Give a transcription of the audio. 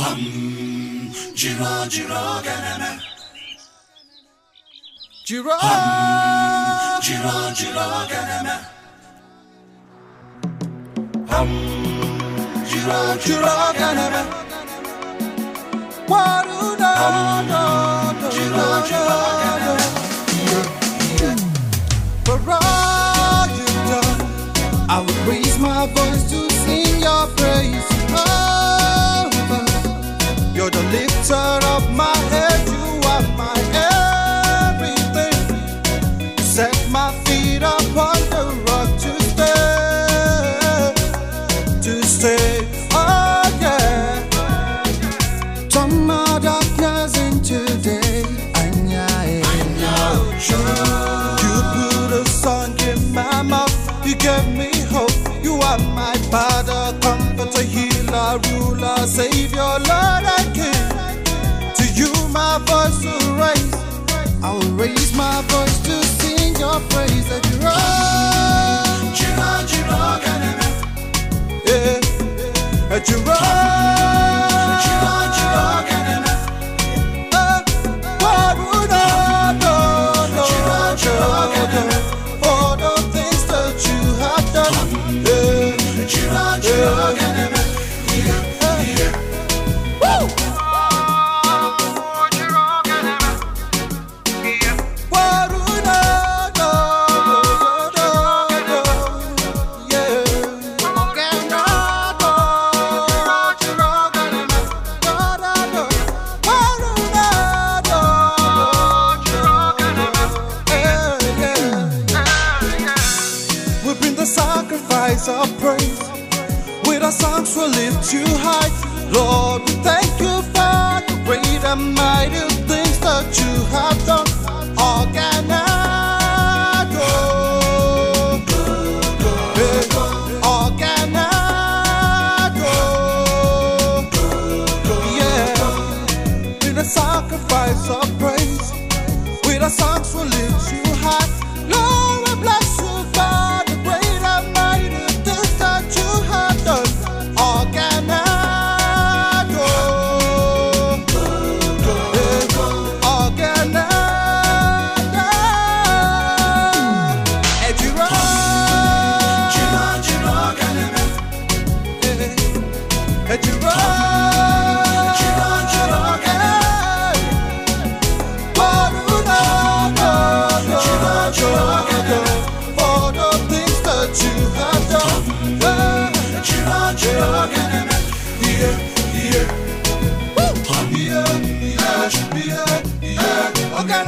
Jiro Jiro Ganeme. Jiro Jiro Jiro Ganeme. Jiro Jiro Ganeme. Waru no Jiro Jiro Ganeme. For all you've done, I will raise my voice to sing your praise. Oh, you're the lifter of my head, you are my everything. You set my feet upon the rock to stay. Oh yeah, turn my darkness into day. You put a song in my mouth, you gave me hope. You are my Father, Comforter, Healer, Ruler, Savior, Lord and King. To you my voice will raise. I will raise my voice to sing your praise. That you are Jiro Jiro Ganeme. yeah, that you Jiro Jiro Ganeme. For the things that you have done. Jiro Jiro Ganeme. Woo! Sacrifice of praise. With our songs we'll lift you high. Lord, we thank you for the great and mighty things that you have done. Organado, yeah. With a sacrifice of praise, with our songs we'll lift you high. Lord, we bless you for the great and mighty things that you have done. Organado, Organado, Jiro Jiro Ganeme. Jiro Jiro Ganeme. For the things that you have done. Jiro Ganeme. Yeah. Organado.